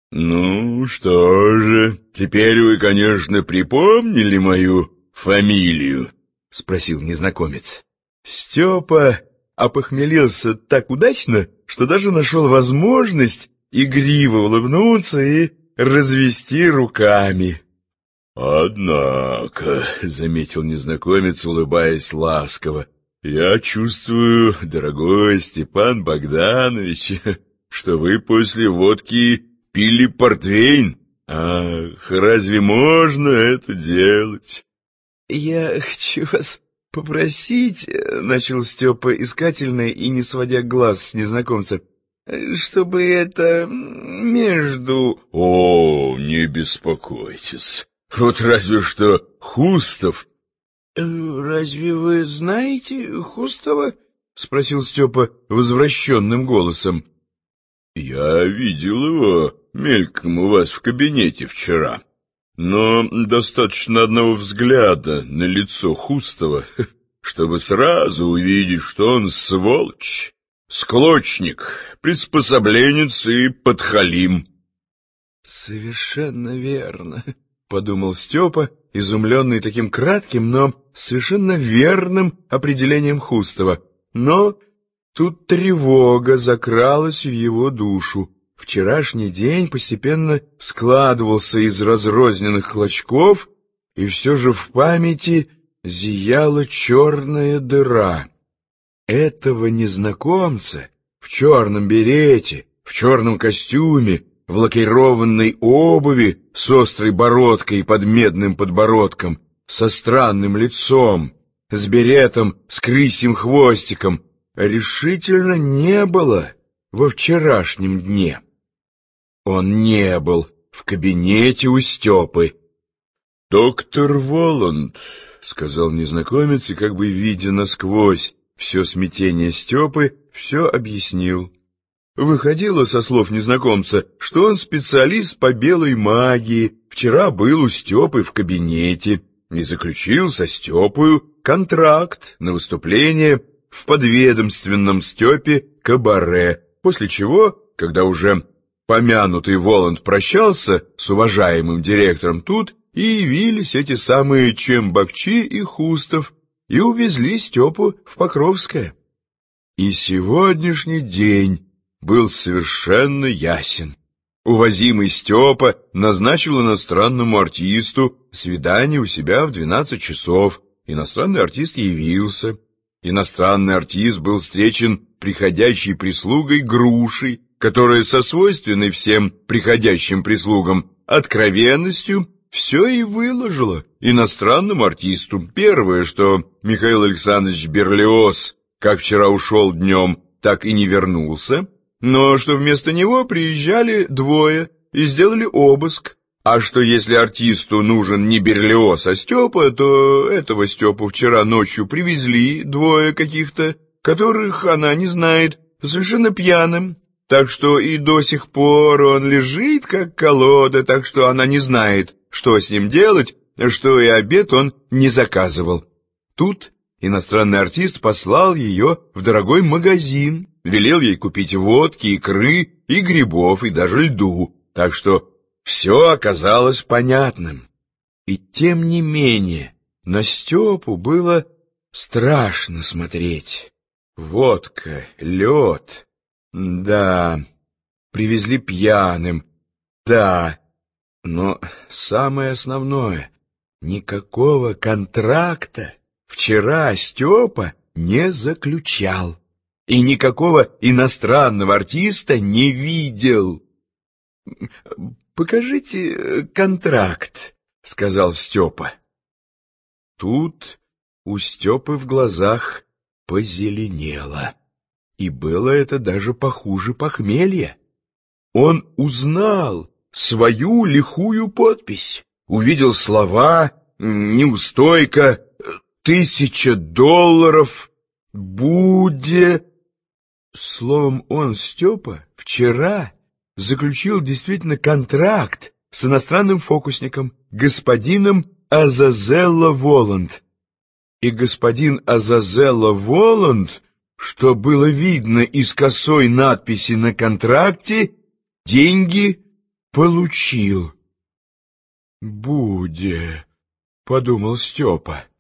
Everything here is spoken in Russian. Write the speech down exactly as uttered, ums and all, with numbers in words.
«Ну, что же, теперь вы, конечно, припомнили мою фамилию?» — спросил незнакомец. Степа опохмелился так удачно, что даже нашел возможность игриво улыбнуться и развести руками. «Однако», — заметил незнакомец, улыбаясь ласково, — «я чувствую, дорогой Степан Богданович, что вы после водки пили портвейн. Ах, разве можно это делать?» «Я хочу вас попросить, — начал Степа искательно и не сводя глаз с незнакомца, — чтобы это между...» «О, не беспокойтесь, вот разве что Хустов». «Разве вы знаете Хустова?» — спросил Степа возвращенным голосом. «Я видел его мельком у вас в кабинете вчера, но достаточно одного взгляда на лицо Хустова, чтобы сразу увидеть, что он сволочь, склочник, приспособленец и подхалим». «Совершенно верно», — подумал Степа, изумленный таким кратким, но совершенно верным определением Хустова. Но тут тревога закралась в его душу. Вчерашний день постепенно складывался из разрозненных клочков, и все же в памяти зияла черная дыра. Этого незнакомца в черном берете, в черном костюме, в лакированной обуви с острой бородкой под медным подбородком, со странным лицом, с беретом с крысьим хвостиком, решительно не было во вчерашнем дне. Он не был в кабинете у Степы. «Доктор Воланд», — сказал незнакомец, и, как бы видя насквозь все смятение Степы, все объяснил. Выходило со слов незнакомца, что он специалист по белой магии, вчера был у Степы в кабинете и заключил со Степою контракт на выступление в подведомственном Степе кабаре, после чего, когда уже помянутый Воланд прощался с уважаемым директором, тут и явились эти самые Чембакчи и Хустов и увезли Степу в Покровское. И сегодняшний день был совершенно ясен. Увозимый Степа назначил иностранному артисту свидание у себя в двенадцать часов. Иностранный артист явился. Иностранный артист был встречен приходящей прислугой Грушей, которая со свойственной всем приходящим прислугам откровенностью все и выложила иностранному артисту. Первое, что Михаил Александрович Берлиоз, как вчера ушел днем, так и не вернулся, но что вместо него приезжали двое и сделали обыск, а что если артисту нужен не Берлиоз, а Степа, то этого Степу вчера ночью привезли двое каких-то, которых она не знает, совершенно пьяным, так что и до сих пор он лежит как колода, так что она не знает, что с ним делать, что и обед он не заказывал. Тут иностранный артист послал ее в дорогой магазин, велел ей купить водки, икры и грибов, и даже льду, так что все оказалось понятным. И тем не менее на Степу было страшно смотреть. Водка, лед, да, привезли пьяным, да, но самое основное, никакого контракта вчера Степа не заключал и никакого иностранного артиста не видел. «Покажите контракт», — сказал Степа. Тут у Степы в глазах позеленело, и было это даже похуже похмелья. Он узнал свою лихую подпись, увидел слова «неустойка», «тысяча долларов», «буде». Словом, он, Степа, вчера заключил действительно контракт с иностранным фокусником, господином Азазелло Воланд. И господин Азазелло Воланд, что было видно из косой надписи на контракте, деньги получил. «Буде», — подумал Степа.